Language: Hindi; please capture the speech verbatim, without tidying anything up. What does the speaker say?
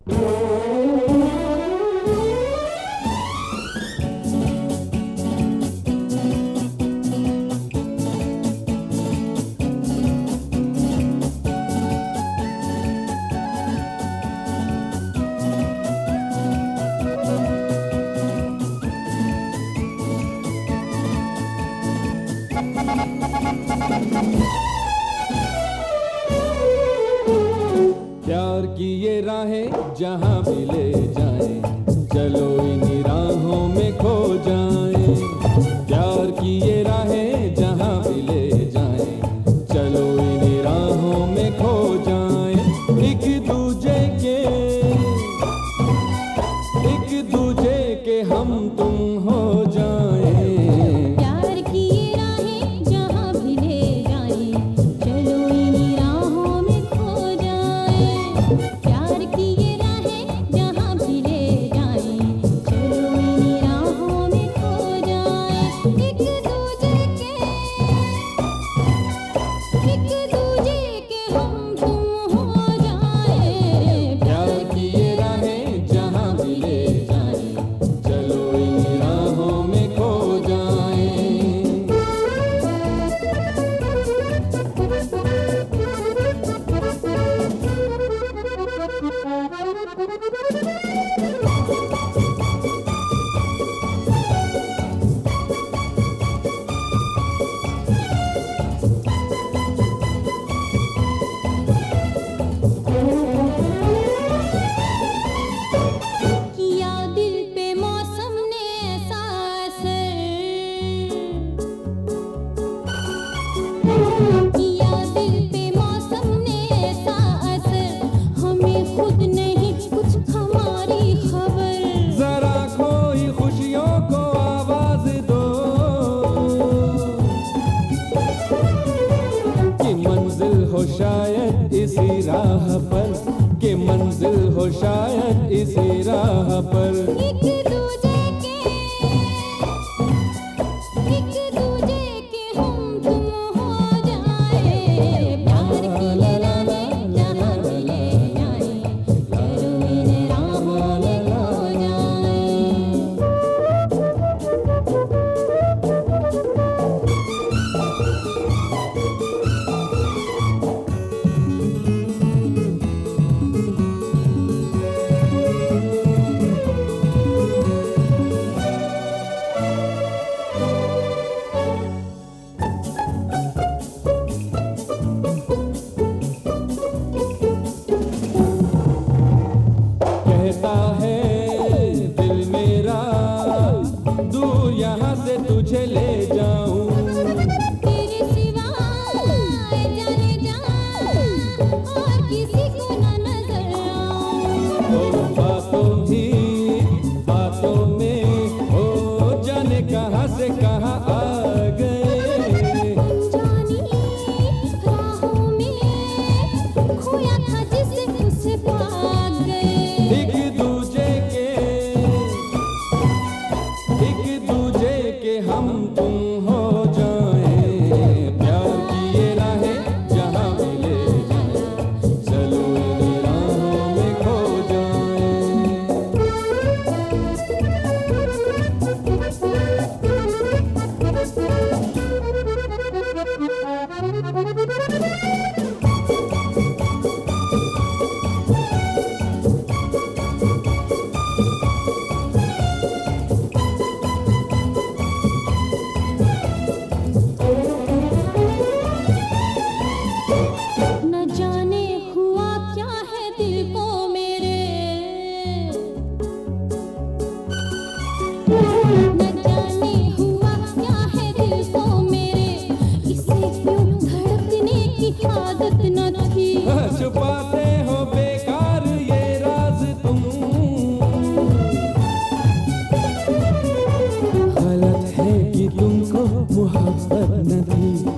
प्यार की ये राहें जहाँ भी ले जाएं, चलो इन्हीं राहों में खो जाएं। प्यार की ये राहें जहाँ भी ले जाएं, चलो इन्हीं राहों में खो जाएं। एक दूजे के एक दूजे के हम तुम हो जाएं। प्यार की ये राहें जहाँ भी ले जाएं, चलो इन्हीं राहों में खो जाएं। प्यार की ये राहें जहाँ भी ले जाएं, चलो इन्हीं राहों में खो जाएं। एक दूजे के एक दूजे के हम तुम हो जाएं। प्यार की ये राहें जहाँ भी ले जाएं, चलो इन्हीं राहों में खो जाएं। किया दिल पे मौसम ने ऐसा असर, किया दिल पे मौसम ने ऐसा असर, हमें खुद नहीं कुछ हमारी खबर। जरा कोई खुशियों को आवाज दो कि मंजिल हो शायद इसी राह पर, कि मंजिल हो शायद इसी राह पर। एक दूजे के एक दूजे के हम तुम हो जाएं। प्यार की ये राहें जहाँ भी ले जाएं, चलो इन्हीं राहों में खो जाएं। कहता है दिल मेरा, दूर यहाँ से तुझे ले जाऊं। तेरे सिवा जाने जा और किसी को न नजर आऊं। ओ बातों ही बातों में हो जाने कहाँ से कहाँ आ गए। अनजानी राहों में खोया था जिसे उसे पा गए। एक दूजे के एक दूजे के हम तुम हो जाएं। प्यार की ये राहें जहाँ भी ले जाएं, चलो इन्हीं राहों में खो न जाने हुआ क्या है दिल को मेरे, न जाने हुआ क्या है दिल को मेरे, इसे क्यों धड़कने की आदत न थी। छुपाते हो बेकार ये राज तुम, गलत है कि तुमको मोहब्बत न थी।